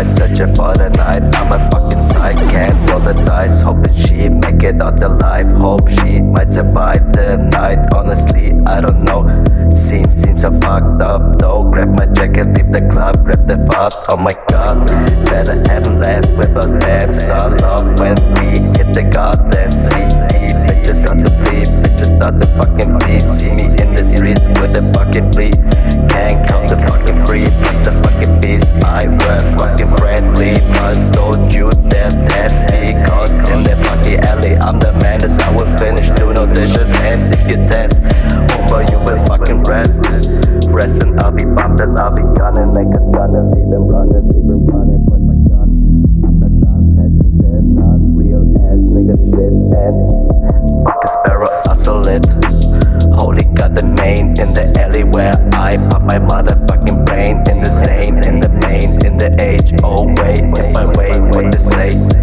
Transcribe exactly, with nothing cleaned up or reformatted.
searching for the night. I'm a fucking psych, can't roll the dice, hoping she make it out alive. Hope she might survive the night. Honestly, I don't know. Seems seems so fucked up though. Grab my jacket, leave the club, grab the fuck. Oh my god, better haven't left with us. Damn, son up when we hit the goddamn sea. Bitches start to flee, bitches start to fucking flee. See me in the streets with a fucking fleet. Can't come to fucking free, plus a fucking beast. I were fucking friendly, but don't you dare test me, cause in the fucking alley I'm the man. That's how we'll finish, do no dishes. And if you test, homeboy, you will fucking rest. Rest and I'll be bumped and I'll be gunning. Make a stun and leave him running, leave him running. Point my gun, I'm not done, pass me the none. Real ass nigga shit and fucking sparrow hustle it. Holy god, the main in the alley where I pop my motherfucking brain. In the zane, in the main, in the age. Oh wait, if I wait, what to say?